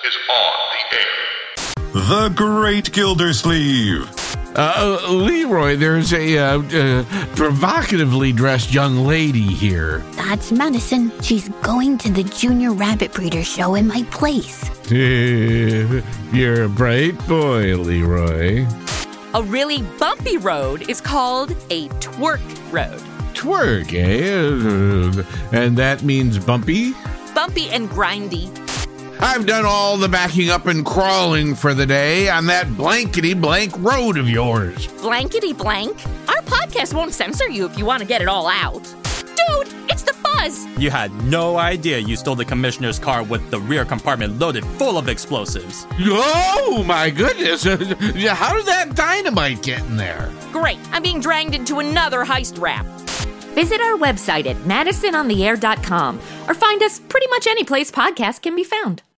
is on the air. The Great Gildersleeve. Leroy, there's a provocatively dressed young lady here. That's Madison. She's going to the Junior Rabbit Breeder show in my place. You're a bright boy, Leroy. A really bumpy road is called a twerk road. Twerk, eh? And that means bumpy? Bumpy and grindy. I've done all the backing up and crawling for the day on that blankety-blank road of yours. Blankety blank? Our podcast won't censor you if you want to get it all out. Dude, it's the fuzz! You had no idea you stole the commissioner's car with the rear compartment loaded full of explosives. Oh, my goodness. How did that dynamite get in there? Great, I'm being dragged into another heist rap. Visit our website at madisonontheair.com or find us pretty much any place podcasts can be found.